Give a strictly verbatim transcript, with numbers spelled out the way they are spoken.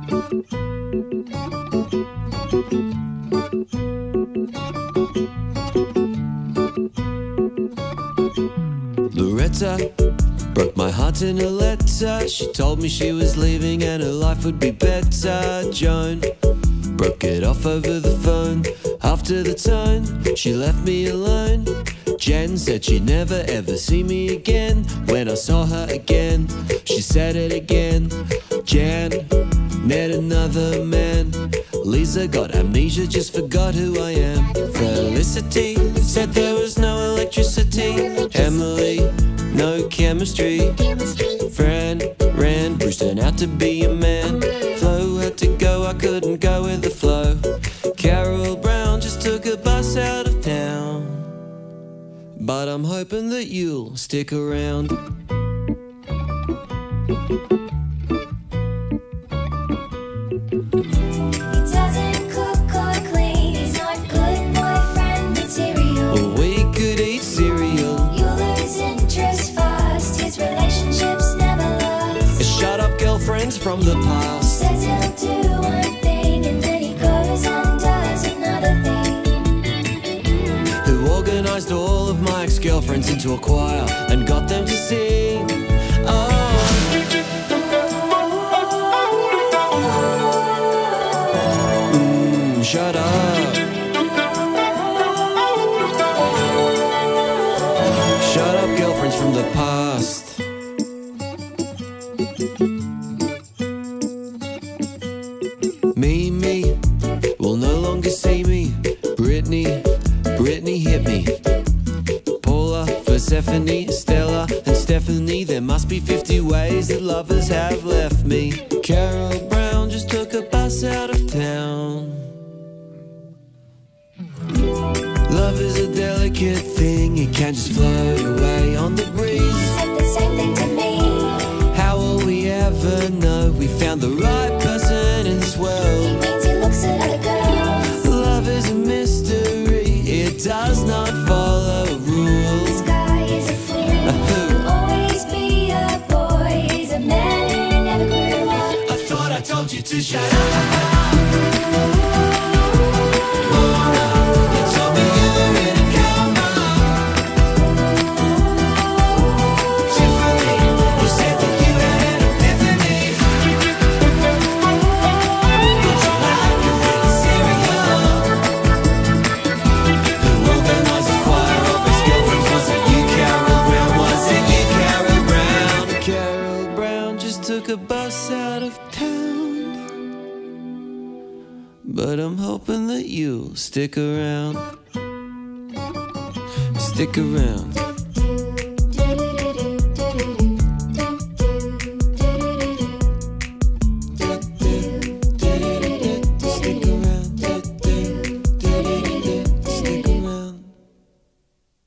Loretta broke my heart in a letter. She told me she was leaving and her life would be better. Joan broke it off over the phone. After the tone, she left me alone. Jen said she'd never ever see me again. When I saw her again, she said it again. Jan met another man. Lisa got amnesia, just forgot who I am. Felicity said there was no electricity. Emily, no chemistry. Fran ran, Bruce turned out to be a man. Flo had to go, I couldn't go with the flow. Carol Brown just took a bus out of town. But I'm hoping that you'll stick around. From the past. Says he'll do one thing and then he goes and does another thing. Who organised all of my ex-girlfriends into a choir and got them to sing. Oh, mm, shut up. Shut up, girlfriends from the past. Mimi will no longer see me. Brittany, Brittany hit me. Paula, Persephone, Stella and Stephanie. There must be fifty ways that lovers have left me. Carol Brown just took a bus out of town. Love is a delicate thing, it can just float away on the breeze. He said the same thing to me. How will we ever know we found the right person in this world? He means he looks at other girls. Love is a mystery, it does not follow rules. This guy is a fool. He'll always be a boy. He's a man who never grew up. I thought I told you to shut up. Took a bus out of town, but I'm hoping that you'll stick around. Stick around.